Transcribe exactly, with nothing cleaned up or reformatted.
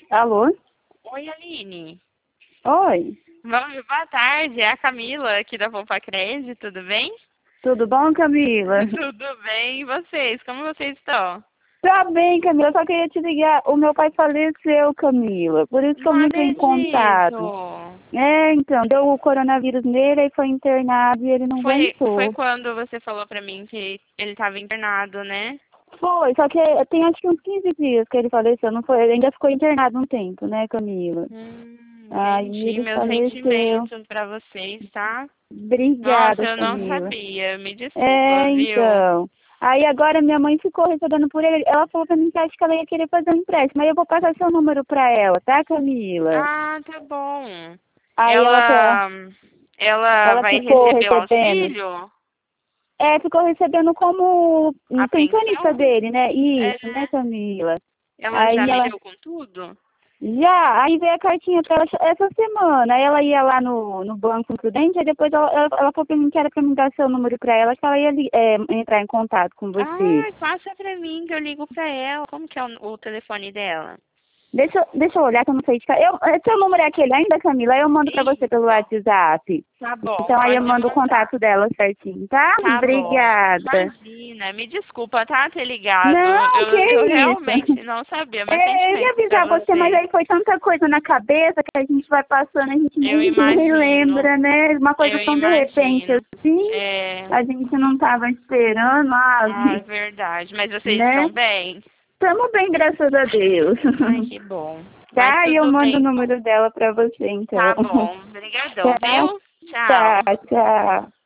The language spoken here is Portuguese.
Alô? Oi, Aline. Oi, Vamos, boa tarde, é a Camila aqui da Poupa Cred, tudo bem? tudo bom, Camila? Tudo bem, e vocês? Como vocês estão? Tá bem, Camila, só queria te ligar. O meu pai faleceu, Camila, por isso que eu Não não entrei em acredito. contato. É, então, deu o coronavírus nele e foi internado e ele não Foi, foi aguentou. quando você falou pra mim que ele estava internado, né? Foi, só que tem acho que uns quinze dias que ele faleceu, não foi? Ele ainda ficou internado um tempo, né, Camila? Hum, Aí entendi. ele Meus faleceu. sentimentos pra vocês, tá? Nossa, Obrigada, eu não Camila. sabia. Me É, desculpa, viu? então. Aí agora minha mãe ficou recebendo por ele. Ela falou pra mim que acho que ela ia querer fazer um empréstimo. Aí eu vou passar seu número pra ela, tá, Camila? Ah, tá bom. Aí ela quer. Ela, ela Ela vai ficou receber o recebendo. auxílio? É, ficou recebendo como um A pensionista pensão? dele, né? É. Isso, né, Camila? Ela já Aí me ela. deu com tudo? Já, aí veio a cartinha pra ela essa semana. Aí ela ia lá no, no Banco Prudente, aí depois ela, ela, ela falou pra mim que era pra mim dar seu número pra ela, que ela ia li- é, entrar em contato com você. Ai, passa pra mim que eu ligo pra ela. Como que é o, o telefone dela? Deixa, eu- deixa eu olhar que eu não sei de cara. Eu, eh, seu número é aquele ainda, Camila? Aí eu mando pra você pelo Isso. WhatsApp. Tá bom, Então aí eu pode mando o mandar. contato dela certinho, tá? Tá bom. Obrigada. Imagina, me desculpa, tá, ter ligado. Não, que Eu, eu isso. realmente não sabia, meus É, eu ia sentimentos pra avisar você, mas você. aí foi tanta coisa na cabeça que a gente vai passando, a gente Eu nem, nem imagino. lembra, né? Uma coisa Eu tão de repente imagino. assim, É, a gente não tava esperando, ah, ah, é verdade. Mas vocês né? estão bem? Tamo bem, graças a Deus. Ai, que bom. Mas Tá? E eu tudo mando o bem. número dela pra você, Tá então. bom. Obrigadão, Tá? viu? Tá, Tchau. tchau.